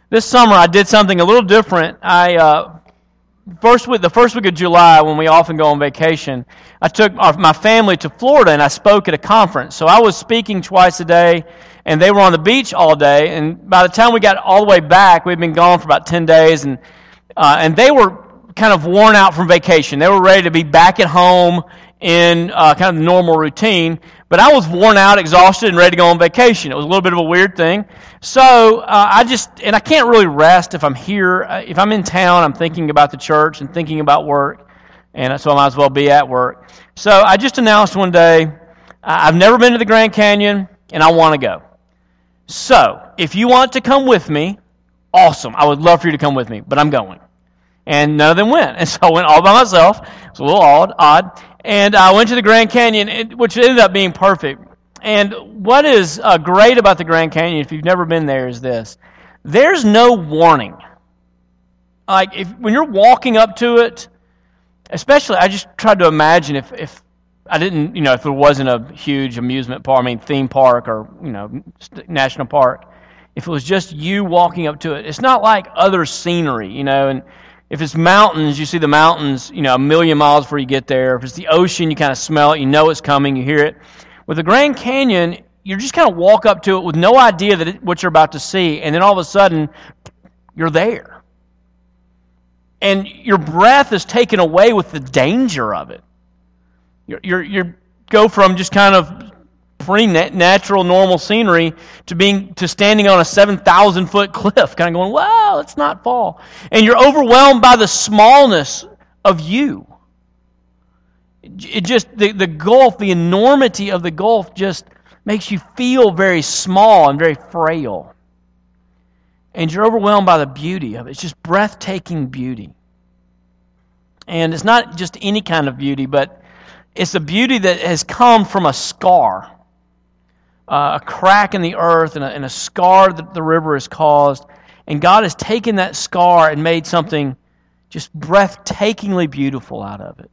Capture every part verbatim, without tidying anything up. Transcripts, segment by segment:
This summer I did something a little different. I uh, first week, the first week of July, when we often go on vacation, I took our, my family to Florida and I spoke at a conference. So I was speaking twice a day, and they were on the beach all day. And by the time we got all the way back, we'd been gone for about ten days, and uh, and they were kind of worn out from vacation. They were ready to be back at home in uh, kind of the normal routine. But I was worn out, exhausted, and ready to go on vacation. It was a little bit of a weird thing. So uh, I just, and I can't really rest if I'm here. If I'm in town, I'm thinking about the church and thinking about work, and so I might as well be at work. So I just announced one day, I've never been to the Grand Canyon, and I want to go. So if you want to come with me, awesome. I would love for you to come with me, but I'm going. And none of them went. And so I went all by myself. It was a little odd, odd. And I went to the Grand Canyon, which ended up being perfect. And what is uh, great about the Grand Canyon, if you've never been there, is this. There's no warning. Like, if when you're walking up to it, especially, I just tried to imagine if, if I didn't, you know, if there wasn't a huge amusement park, I mean, theme park or, you know, national park, if it was just you walking up to it, it's not like other scenery, you know, and if it's mountains, you see the mountains, you know, a million miles before you get there. If it's the ocean, you kind of smell it, you know it's coming, you hear it. With the Grand Canyon, you just kind of walk up to it with no idea that it, what you're about to see, and then all of a sudden, you're there. And your breath is taken away with the danger of it. You're, you're, you go from just kind of pretty natural, normal scenery to being to standing on a seven thousand foot cliff, kind of going, wow, let's not fall. And you're overwhelmed by the smallness of you. It just, the, the gulf, the enormity of the gulf just makes you feel very small and very frail. And you're overwhelmed by the beauty of it. It's just breathtaking beauty. And it's not just any kind of beauty, but it's a beauty that has come from a scar. Uh, a crack in the earth and a, and a scar that the river has caused. And God has taken that scar and made something just breathtakingly beautiful out of it.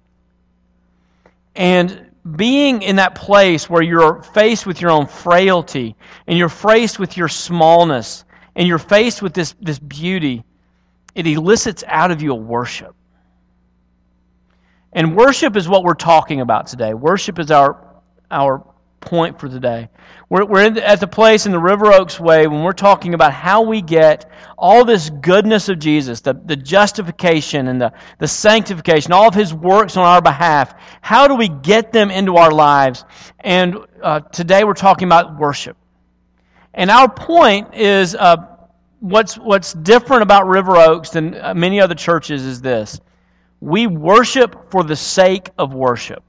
And being in that place where you're faced with your own frailty and you're faced with your smallness and you're faced with this, this beauty, it elicits out of you a worship. And worship is what we're talking about today. Worship is our our point for today. We're, we're in the, at the place in the River Oaks Way when we're talking about how we get all this goodness of Jesus, the, the justification and the, the sanctification, all of His works on our behalf. How do we get them into our lives? And uh, today we're talking about worship. And our point is uh, what's what's different about River Oaks than uh, many other churches is this. We worship for the sake of worship.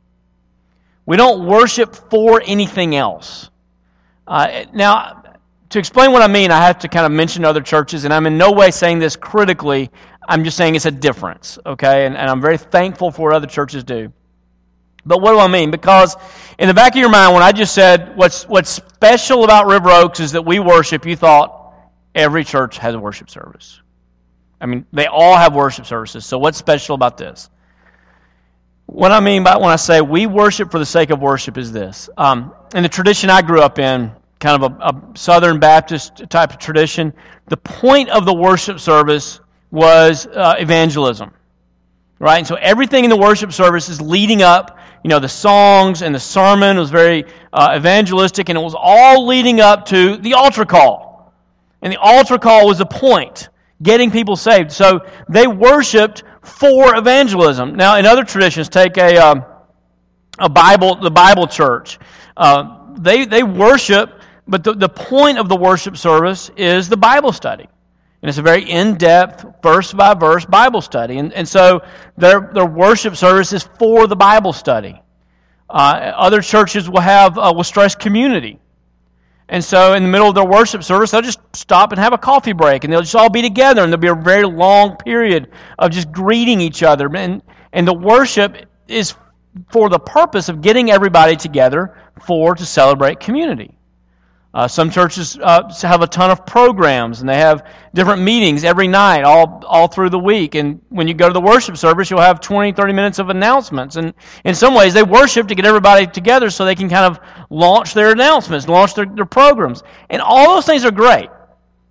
We don't worship for anything else. Uh, now, to explain what I mean, I have to kind of mention other churches, and I'm in no way saying this critically. I'm just saying it's a difference, okay? And, and I'm very thankful for what other churches do. But what do I mean? Because in the back of your mind, when I just said what's what's special about River Oaks is that we worship, you thought every church has a worship service. I mean, they all have worship services, so what's special about this? What I mean by when I say we worship for the sake of worship is this. Um, in the tradition I grew up in, kind of a, a Southern Baptist type of tradition, the point of the worship service was uh, evangelism. Right? And so everything in the worship service is leading up, you know, the songs and the sermon was very uh, evangelistic, and it was all leading up to the altar call. And the altar call was the point, getting people saved. So they worshiped for evangelism. Now, in other traditions, take a um, a Bible, the Bible church. Uh, they they worship, but the, the point of the worship service is the Bible study. And it's a very in-depth, verse-by-verse Bible study. And, and so their, their worship service is for the Bible study. Uh, other churches will have uh, will stress community. And so in the middle of their worship service, they'll just stop and have a coffee break, and they'll just all be together, and there'll be a very long period of just greeting each other. And, and the worship is for the purpose of getting everybody together for to celebrate community. Uh, some churches uh, have a ton of programs, and they have different meetings every night, all all through the week. And when you go to the worship service, you'll have twenty, thirty minutes of announcements. And in some ways, they worship to get everybody together so they can kind of launch their announcements, launch their, their programs. And all those things are great.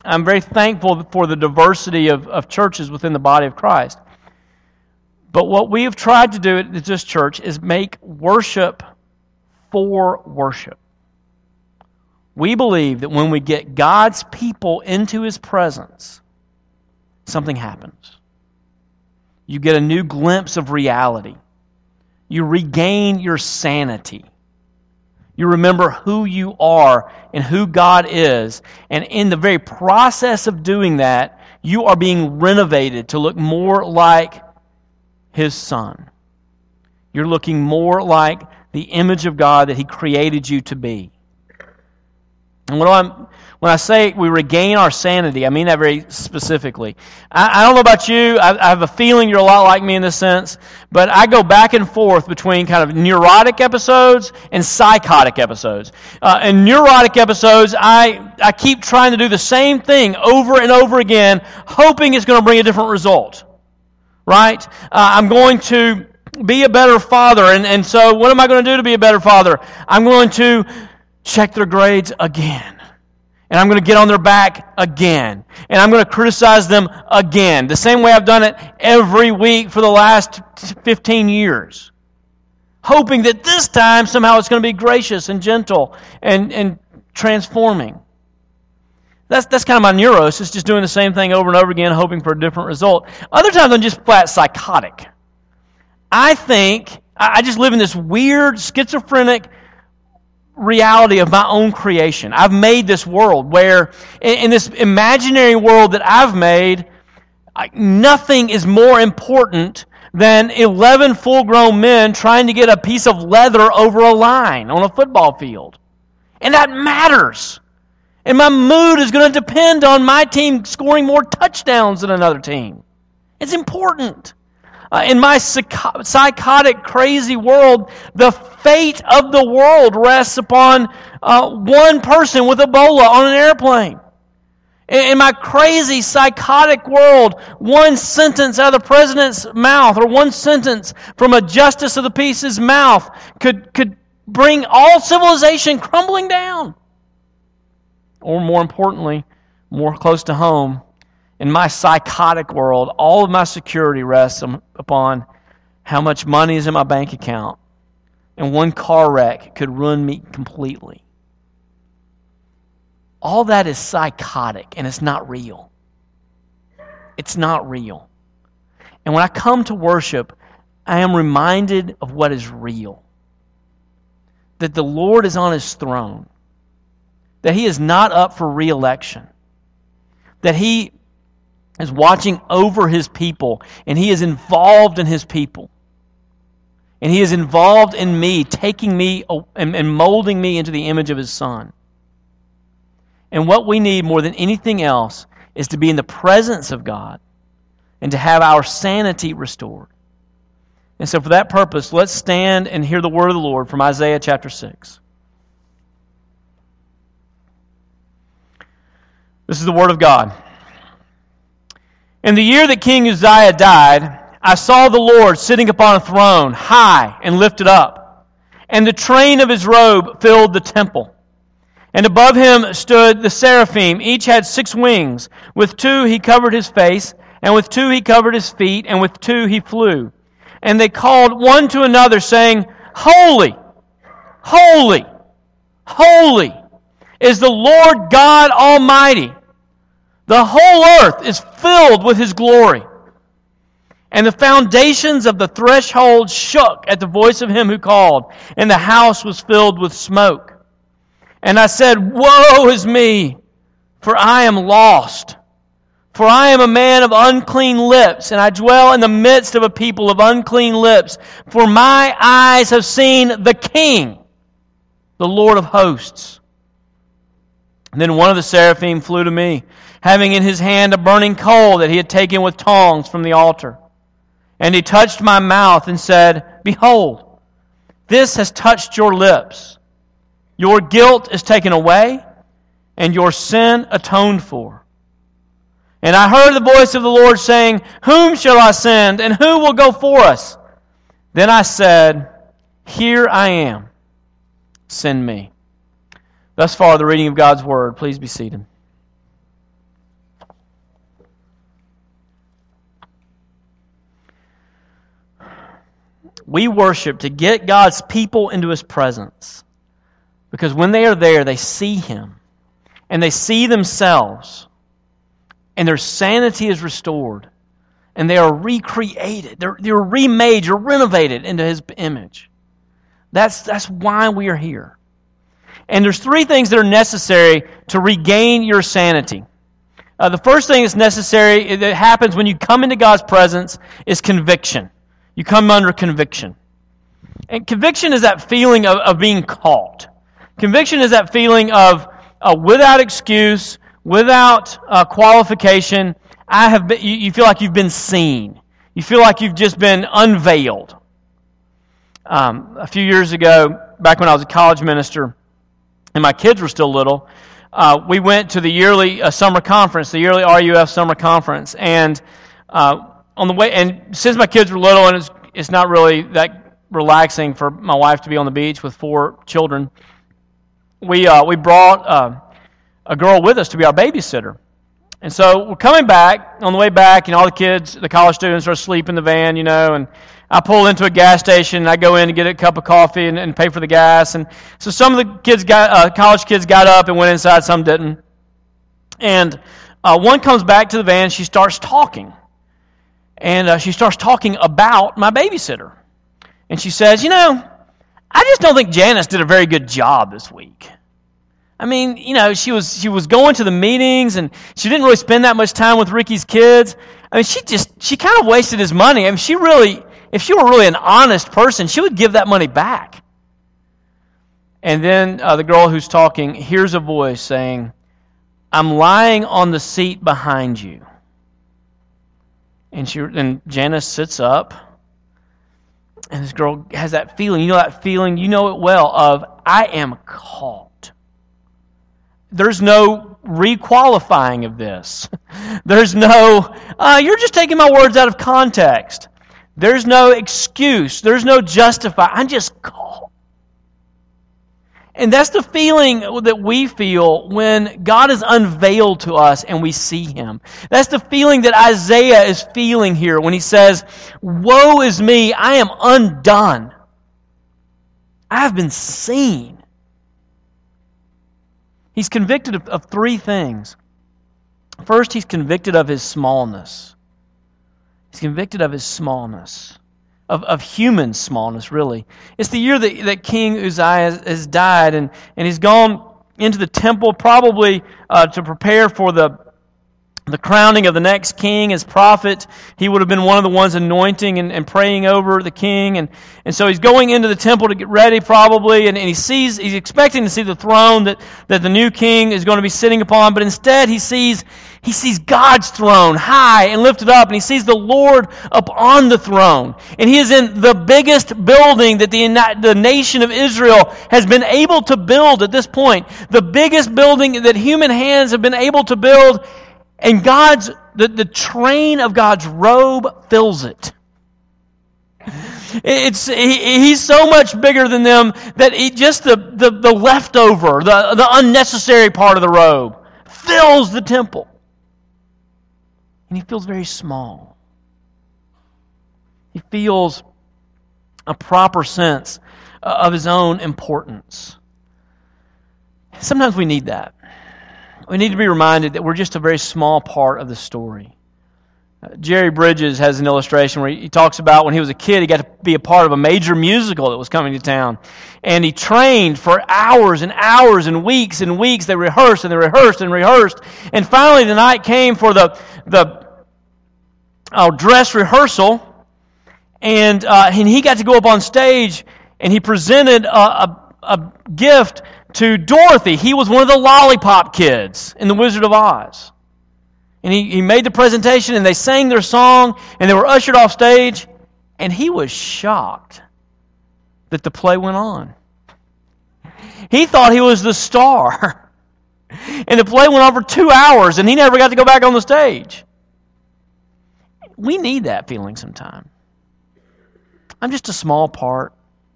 I'm very thankful for the diversity of, of churches within the body of Christ. But what we have tried to do at this church is make worship for worship. We believe that when we get God's people into His presence, something happens. You get a new glimpse of reality. You regain your sanity. You remember who you are and who God is. And in the very process of doing that, you are being renovated to look more like His Son. You're looking more like the image of God that He created you to be. And what I'm, when I say we regain our sanity, I mean that very specifically. I, I don't know about you. I, I have a feeling you're a lot like me in this sense. But I go back and forth between kind of neurotic episodes and psychotic episodes. Uh, in neurotic episodes, I, I keep trying to do the same thing over and over again, hoping it's going to bring a different result. Right? Uh, I'm going to be a better father. And, and so what am I going to do to be a better father? I'm going to check their grades again. And I'm going to get on their back again. And I'm going to criticize them again. The same way I've done it every week for the last fifteen years. Hoping that this time somehow it's going to be gracious and gentle and, and transforming. That's that's kind of my neurosis, just doing the same thing over and over again, hoping for a different result. Other times I'm just flat psychotic. I think, I just live in this weird, schizophrenic reality of my own creation. I've made this world where, in, in this imaginary world that I've made, I, nothing is more important than eleven full-grown men trying to get a piece of leather over a line on a football field. And that matters. And my mood is going to depend on my team scoring more touchdowns than another team. It's important. Uh, in my psycho- psychotic, crazy world, the fate of the world rests upon uh, one person with Ebola on an airplane. In, in my crazy, psychotic world, one sentence out of the president's mouth or one sentence from a justice of the peace's mouth could, could bring all civilization crumbling down. Or more importantly, more close to home, in my psychotic world, all of my security rests upon how much money is in my bank account. And one car wreck could ruin me completely. All that is psychotic, and it's not real. It's not real. And when I come to worship, I am reminded of what is real. That the Lord is on His throne. That He is not up for re-election. That He is watching over His people, and He is involved in His people. And He is involved in me, taking me and molding me into the image of His Son. And what we need more than anything else is to be in the presence of God and to have our sanity restored. And so for that purpose, let's stand and hear the word of the Lord from Isaiah chapter six. This is the word of God. In the year that King Uzziah died, I saw the Lord sitting upon a throne, high and lifted up, and the train of His robe filled the temple. And above Him stood the seraphim. Each had six wings. With two He covered His face, and with two He covered His feet, and with two He flew. And they called one to another, saying, Holy, holy, holy is the Lord God Almighty. The whole earth is filled with His glory. And the foundations of the threshold shook at the voice of Him who called, and the house was filled with smoke. And I said, Woe is me, for I am lost. For I am a man of unclean lips, and I dwell in the midst of a people of unclean lips. For my eyes have seen the King, the Lord of hosts. And then one of the seraphim flew to me, having in his hand a burning coal that he had taken with tongs from the altar. And he touched my mouth and said, Behold, this has touched your lips. Your guilt is taken away, and your sin atoned for. And I heard the voice of the Lord saying, Whom shall I send, and who will go for us? Then I said, Here I am. Send me. Thus far, the reading of God's Word. Please be seated. We worship to get God's people into His presence. Because when they are there, they see Him. And they see themselves. And their sanity is restored. And they are recreated. They're, they're remade. You're renovated into His image. That's, that's why we are here. And there's three things that are necessary to regain your sanity. Uh, the first thing that's necessary that happens when you come into God's presence is conviction. You come under conviction. And conviction is that feeling of, of being caught. Conviction is that feeling of uh, without excuse, without uh, qualification, I have been, you, you feel like you've been seen. You feel like you've just been unveiled. Um, a few years ago, back when I was a college minister, and my kids were still little, uh, we went to the yearly uh, summer conference, the yearly R U F summer conference, and uh, on the way, and since my kids were little, and it's it's not really that relaxing for my wife to be on the beach with four children, we uh, we brought uh, a girl with us to be our babysitter. And so we're coming back, on the way back, you know, all the kids, the college students are asleep in the van, you know, and I pull into a gas station, and I go in to get a cup of coffee and, and pay for the gas. And so some of the kids got, uh, college kids got up and went inside, some didn't. And uh, one comes back to the van, she starts talking. And uh, she starts talking about my babysitter. And she says, you know, I just don't think Janice did a very good job this week. I mean, you know, she was she was going to the meetings, and she didn't really spend that much time with Ricky's kids. I mean, she just, she kind of wasted his money. I mean, she really, if she were really an honest person, she would give that money back. And then uh, the girl who's talking hears a voice saying, I'm lying on the seat behind you. And she and Janice sits up, and this girl has that feeling, you know that feeling, you know it well, of I am caught. There's no requalifying of this. There's no, uh, you're just taking my words out of context. There's no excuse. There's no justify. I'm just caught. And that's the feeling that we feel when God is unveiled to us and we see Him. That's the feeling that Isaiah is feeling here when he says, woe is me, I am undone. I have been seen. He's convicted of, of three things. First, he's convicted of his smallness. He's convicted of his smallness. Of, of human smallness, really. It's the year that, that King Uzziah has, has died, and, and he's gone into the temple probably uh, to prepare for the the crowning of the next king as prophet. He would have been one of the ones anointing and, and praying over the king. And, and so he's going into the temple to get ready probably, and, and he sees, he's expecting to see the throne that, that the new king is going to be sitting upon, but instead he sees he sees God's throne high and lifted up, and he sees the Lord up on the throne. And he is in the biggest building that the, the nation of Israel has been able to build at this point. The biggest building that human hands have been able to build. And God's the, the train of God's robe fills it. It's he, he's so much bigger than them that he, just the, the, the leftover, the, the unnecessary part of the robe fills the temple. And he feels very small. He feels a proper sense of his own importance. Sometimes we need that. We need to be reminded that we're just a very small part of the story. Uh, Jerry Bridges has an illustration where he, he talks about when he was a kid, he got to be a part of a major musical that was coming to town. And he trained for hours and hours and weeks and weeks. They rehearsed and they rehearsed and rehearsed. And finally the night came for the, the uh, dress rehearsal. And, uh, and he got to go up on stage and he presented a, a, a gift to Dorothy. He was one of the lollipop kids in The Wizard of Oz. And he, he made the presentation, and they sang their song, and they were ushered off stage, and he was shocked that the play went on. He thought he was the star. And the play went on for two hours, and he never got to go back on the stage. We need that feeling sometime. I'm just a small part.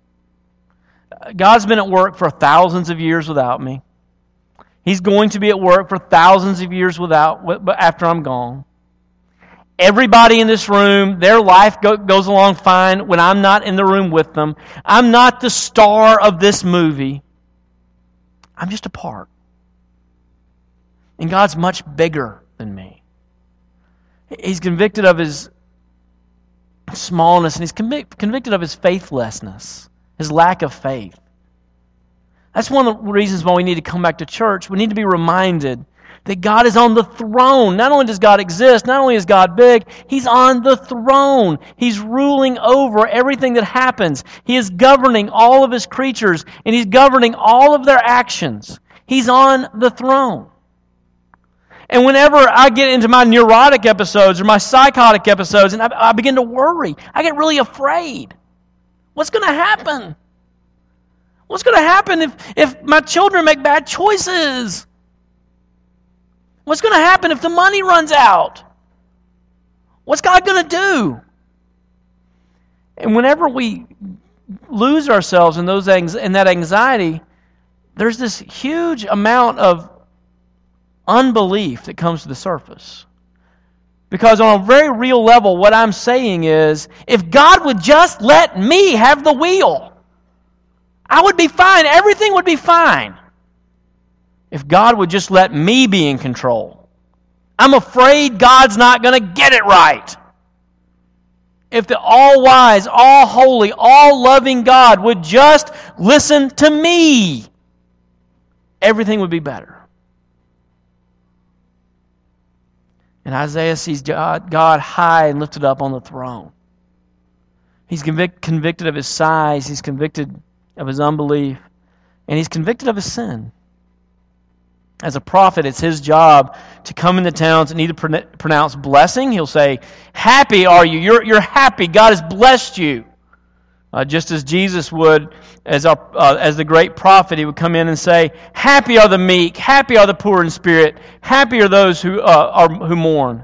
God's been at work for thousands of years without me. He's going to be at work for thousands of years without after I'm gone. everybody in this room, their life go, goes along fine when I'm not in the room with them. I'm not the star of this movie. I'm just a part. And God's much bigger than me. He's convicted of His smallness, and He's convic- convicted of His faithlessness, His lack of faith. That's one of the reasons why we need to come back to church. We need to be reminded that God is on the throne. Not only does God exist, not only is God big, He's on the throne. He's ruling over everything that happens. He is governing all of His creatures, and He's governing all of their actions. He's on the throne. And whenever I get into my neurotic episodes or my psychotic episodes, and I, I begin to worry, I get really afraid. What's going to happen? What's going to happen if, if my children make bad choices? What's going to happen if the money runs out? What's God going to do? And whenever we lose ourselves in those in that anxiety, there's this huge amount of unbelief that comes to the surface. Because on a very real level, what I'm saying is, if God would just let me have the wheel, I would be fine. Everything would be fine. If God would just let me be in control. I'm afraid God's not going to get it right. If the all-wise, all-holy, all-loving God would just listen to me, everything would be better. And Isaiah sees God, God high and lifted up on the throne. He's convic- convicted of His size. He's convicted of His unbelief. And He's convicted of His sin. As a prophet, it's his job to come into towns and either pron- pronounce blessing. He'll say, happy are you. You're, you're happy. God has blessed you. Uh, just as Jesus would, as, our, uh, as the great prophet, He would come in and say, happy are the meek. Happy are the poor in spirit. Happy are those who, uh, are, who mourn.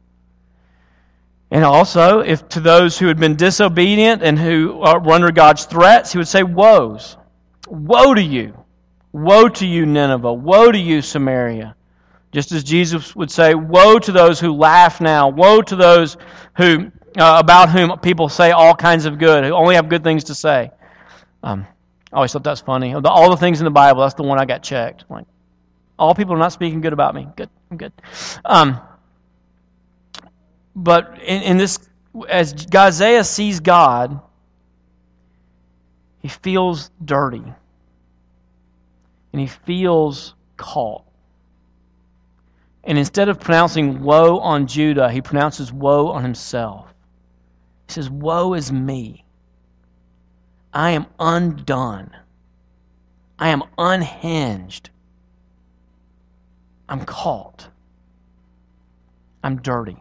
And also, if to those who had been disobedient and who uh, were under God's threats, He would say, woes. Woe to you. Woe to you, Nineveh. Woe to you, Samaria. Just as Jesus would say, woe to those who laugh now. Woe to those who uh, about whom people say all kinds of good, who only have good things to say. Um, I always thought that's funny. All the things in the Bible, that's the one I got checked. Like, all people are not speaking good about me. Good, I'm good. Um, but in, in this, as Isaiah sees God, he feels dirty. And he feels caught. And instead of pronouncing woe on Judah, he pronounces woe on himself. He says, woe is me. I am undone. I am unhinged. I'm caught. I'm dirty.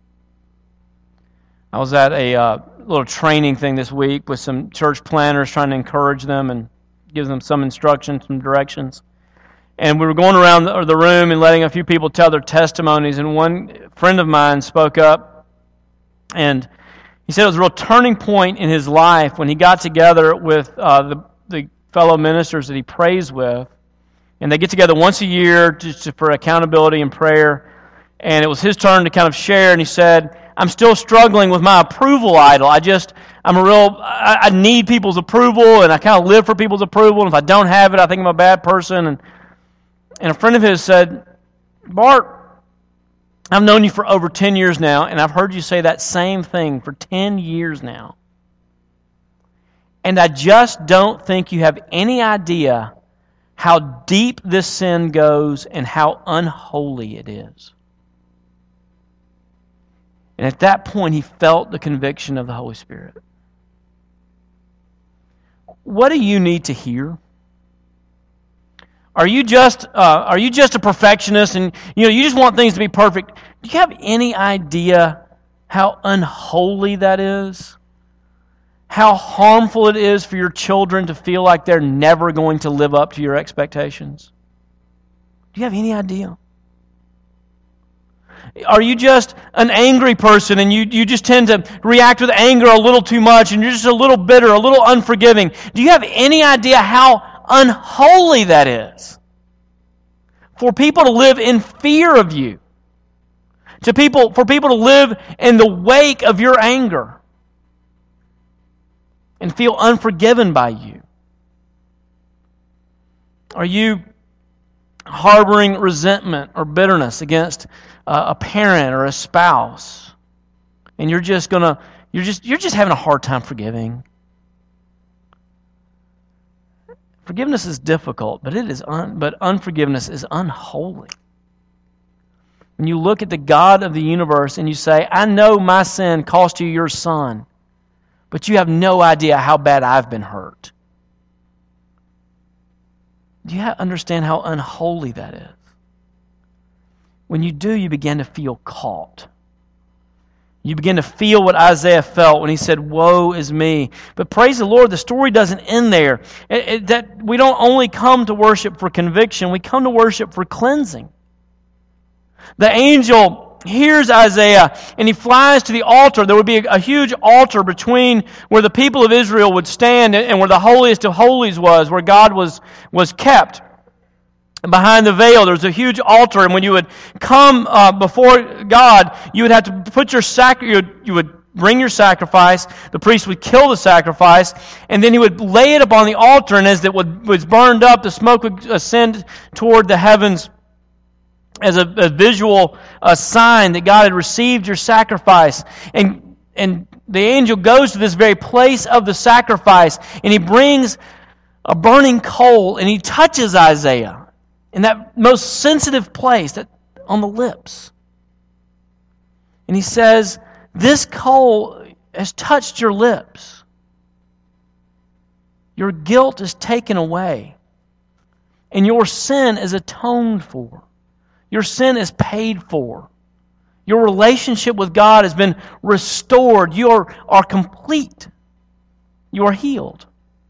I was at a uh, little training thing this week with some church planners trying to encourage them and give them some instructions, some directions. And we were going around the, the room and letting a few people tell their testimonies. And one friend of mine spoke up, and he said it was a real turning point in his life when he got together with uh, the, the fellow ministers that he prays with. And they get together once a year just for accountability and prayer. And it was his turn to kind of share. And he said, I'm still struggling with my approval idol. I just, I'm a real, I, I need people's approval, and I kind of live for people's approval. And if I don't have it, I think I'm a bad person. And and a friend of his said, Bart, I've known you for over ten years now, and I've heard you say that same thing for ten years now. And I just don't think you have any idea how deep this sin goes and how unholy it is. And at that point, he felt the conviction of the Holy Spirit. What do you need to hear? Are you just uh, are you just a perfectionist, and you know you just want things to be perfect? Do you have any idea how unholy that is? How harmful it is for your children to feel like they're never going to live up to your expectations? Do you have any idea? Are you just an angry person and you, you just tend to react with anger a little too much and you're just a little bitter, a little unforgiving? Do you have any idea how unholy that is? For people to live in fear of you, To people, for people to live in the wake of your anger and feel unforgiven by you? Are you harboring resentment or bitterness against uh, a parent or a spouse, and you're just gonna you're just you're just having a hard time forgiving? Forgiveness is difficult, but it is un, but unforgiveness is unholy. When you look at the God of the universe and you say, I know my sin cost you your son, but you have no idea how bad I've been hurt. Do you understand how unholy that is? When you do, you begin to feel caught. You begin to feel what Isaiah felt when he said, woe is me. But praise the Lord, the story doesn't end there. It, it, that we don't only come to worship for conviction, we come to worship for cleansing. The angel hears Isaiah and he flies to the altar. There would be a, a huge altar between where the people of Israel would stand and where the holiest of holies was, where God was, was kept. Behind the veil, there's a huge altar, and when you would come uh, before God, you would have to put your sac. You would, you would bring your sacrifice. The priest would kill the sacrifice, and then he would lay it upon the altar. And as it would, was burned up, the smoke would ascend toward the heavens as a, a visual uh, sign that God had received your sacrifice. And and the angel goes to this very place of the sacrifice, and he brings a burning coal, and he touches Isaiah in that most sensitive place, that on the lips. And he says, this coal has touched your lips. Your guilt is taken away. And your sin is atoned for. Your sin is paid for. Your relationship with God has been restored. You are, are complete. You are healed.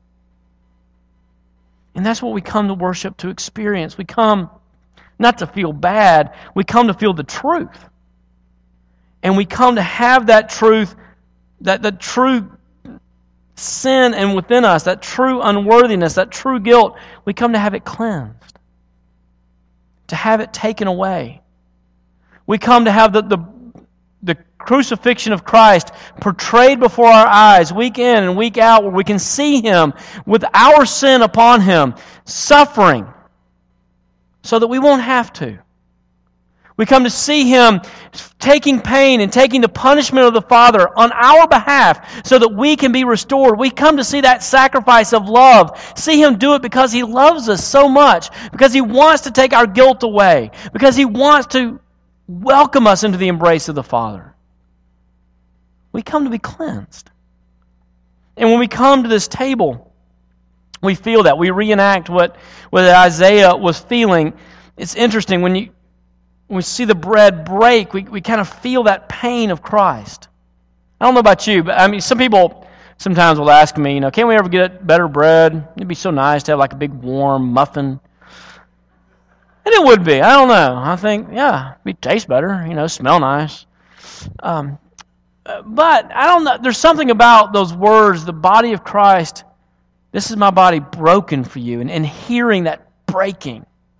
And that's what we come to worship to experience. We come not to feel bad, we come to feel the truth. And we come to have that truth, that the true sin and within us, that true unworthiness, that true guilt, we come to have it cleansed, to have it taken away. We come to have the, the, the crucifixion of Christ portrayed before our eyes week in and week out, where we can see Him with our sin upon Him, suffering, so that we won't have to. We come to see Him taking pain and taking the punishment of the Father on our behalf so that we can be restored. We come to see that sacrifice of love. See Him do it because He loves us so much, because He wants to take our guilt away, because He wants to welcome us into the embrace of the Father. We come to be cleansed. And when we come to this table, we feel that. We reenact what, what Isaiah was feeling. It's interesting, when you when we see the bread break, we, we kind of feel that pain of Christ. I don't know about you, but I mean, some people sometimes will ask me, you know, can't we ever get better bread? It'd be so nice to have like a big warm muffin. And it would be. I don't know. I think, yeah, it'd taste better, you know, smell nice. Um, but I don't know. There's something about those words, the body of Christ, this is my body broken for you. And, and hearing that breaking,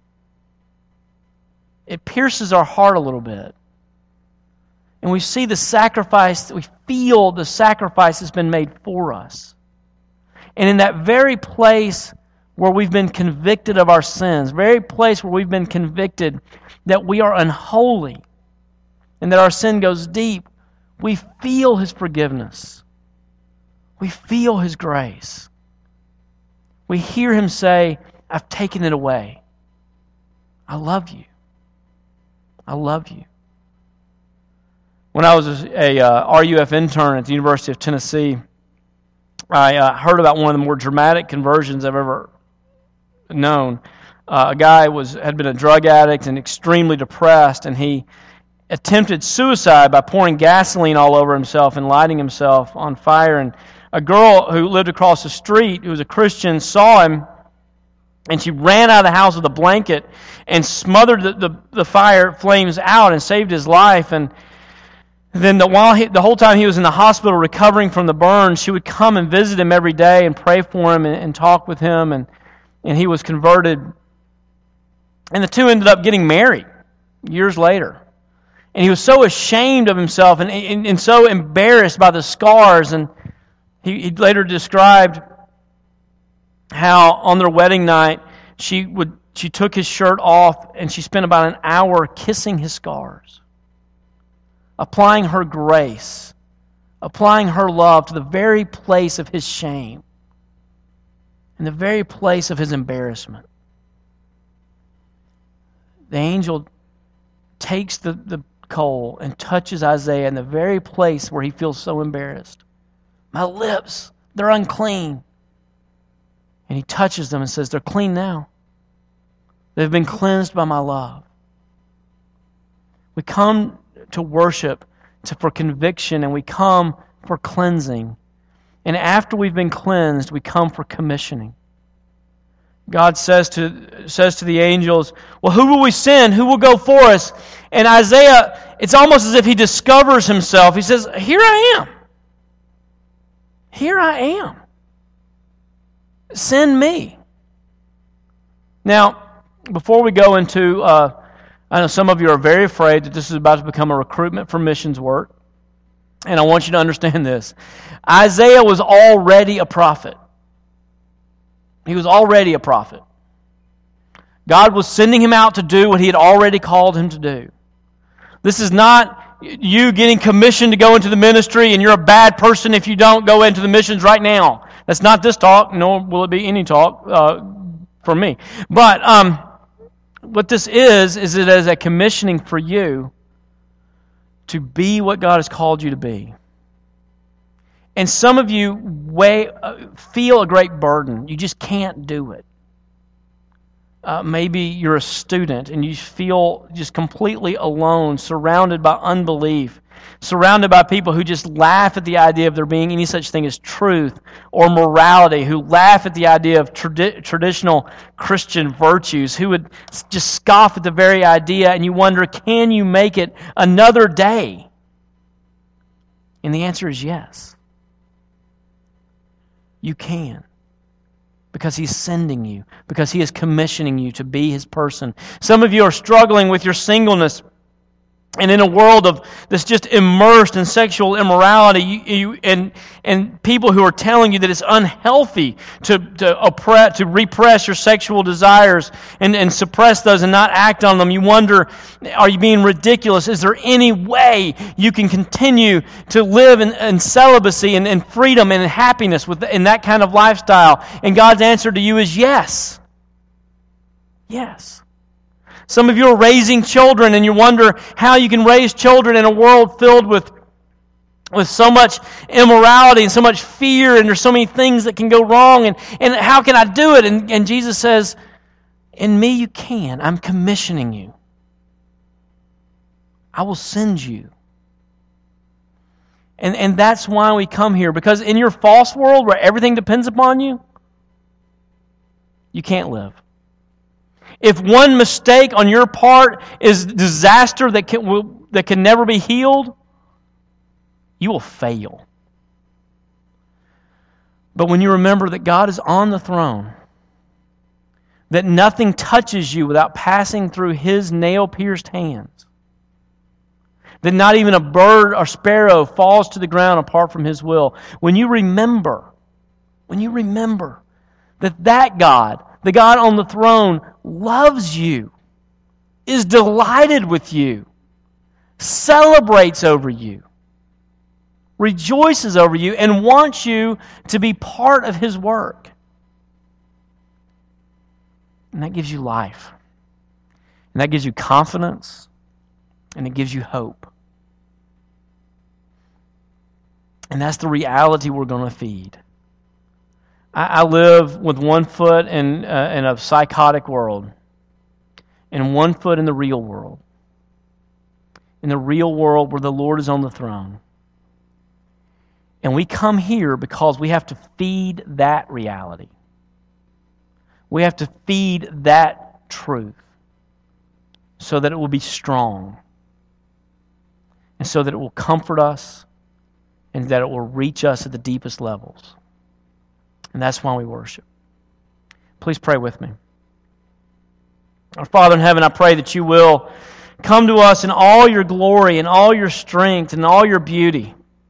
it pierces our heart a little bit. And we see the sacrifice, we feel the sacrifice has been made for us. And in that very place where we've been convicted of our sins, very place where we've been convicted that we are unholy and that our sin goes deep, we feel His forgiveness. We feel His grace. We hear Him say, I've taken it away. I love you. I love you. When I was a, a uh, R U F intern at the University of Tennessee, I uh, heard about one of the more dramatic conversions I've ever known. Uh, a guy was had been a drug addict and extremely depressed, and he attempted suicide by pouring gasoline all over himself and lighting himself on fire. And a girl who lived across the street, who was a Christian, saw him, and she ran out of the house with a blanket and smothered the, the, the fire flames out and saved his life. And then the, while he, the whole time he was in the hospital recovering from the burns, she would come and visit him every day and pray for him and, and talk with him. And, and he was converted. And the two ended up getting married years later. And he was so ashamed of himself and, and, and so embarrassed by the scars. And he, he later described how on their wedding night she would she took his shirt off and she spent about an hour kissing his scars, applying her grace, applying her love to the very place of his shame and the very place of his embarrassment. The angel takes the, the coal and touches Isaiah in the very place where he feels so embarrassed. My lips, they're unclean. And he touches them and says, they're clean now. They've been cleansed by my love. We come to worship to, for conviction, and we come for cleansing. And after we've been cleansed, we come for commissioning. God says to says to the angels, well, who will we send? Who will go for us? And Isaiah, it's almost as if he discovers himself. He says, here I am. Here I am. Send me. Now, before we go into, uh, I know some of you are very afraid that this is about to become a recruitment for missions work. And I want you to understand this. Isaiah was already a prophet. He was already a prophet. God was sending him out to do what he had already called him to do. This is not you getting commissioned to go into the ministry and you're a bad person if you don't go into the missions right now. That's not this talk, nor will it be any talk uh, for me. But um, what this is, is it is a commissioning for you to be what God has called you to be. And some of you way, uh, feel a great burden. You just can't do it. Uh, maybe you're a student and you feel just completely alone, surrounded by unbelief, surrounded by people who just laugh at the idea of there being any such thing as truth or morality, who laugh at the idea of tradi- traditional Christian virtues, who would just scoff at the very idea, and you wonder, can you make it another day? And the answer is yes. You can. Because He's sending you. Because He is commissioning you to be His person. Some of you are struggling with your singleness. And in a world of that's just immersed in sexual immorality, you, you, and and people who are telling you that it's unhealthy to to oppress, to repress your sexual desires and, and suppress those and not act on them, you wonder, are you being ridiculous? Is there any way you can continue to live in, in celibacy and, and freedom and happiness with in that kind of lifestyle? And God's answer to you is yes. Yes. Some of you are raising children and you wonder how you can raise children in a world filled with, with so much immorality and so much fear, and there's so many things that can go wrong, and, and how can I do it? And, and Jesus says, in me you can. I'm commissioning you. I will send you. And, and that's why we come here, because in your false world where everything depends upon you, you can't live. If one mistake on your part is disaster that can, will, that can never be healed, you will fail. But when you remember that God is on the throne, that nothing touches you without passing through His nail-pierced hands, that not even a bird or sparrow falls to the ground apart from His will, when you remember, when you remember that that God, the God on the throne, loves you, is delighted with you, celebrates over you, rejoices over you, and wants you to be part of His work. And that gives you life. And that gives you confidence. And it gives you hope. And that's the reality we're going to feed. I live with one foot in, uh, in a psychotic world and one foot in the real world. In the real world where the Lord is on the throne. And we come here because we have to feed that reality. We have to feed that truth so that it will be strong. And so that it will comfort us and that it will reach us at the deepest levels. And that's why we worship. Please pray with me. Our Father in heaven, I pray that you will come to us in all your glory and all your strength and all your beauty.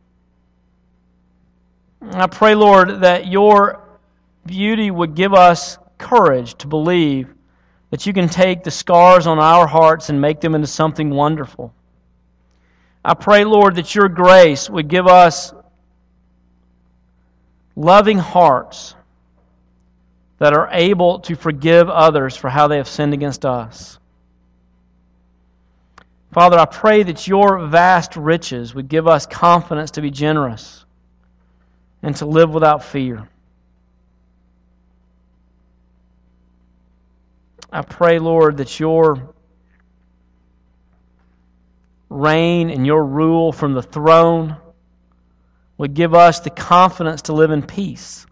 I pray, Lord, that your beauty would give us courage to believe that you can take the scars on our hearts and make them into something wonderful. I pray, Lord, that your grace would give us loving hearts that are able to forgive others for how they have sinned against us. Father, I pray that your vast riches would give us confidence to be generous and to live without fear. I pray, Lord, that your reign and your rule from the throne would give us the confidence to live in peace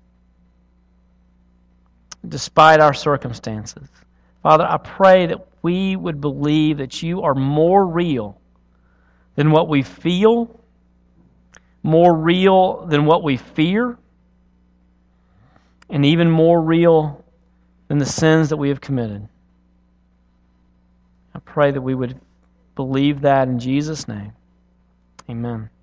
despite our circumstances. Father, I pray that we would believe that you are more real than what we feel, more real than what we fear, and even more real than the sins that we have committed. I pray that we would believe that in Jesus' name. Amen.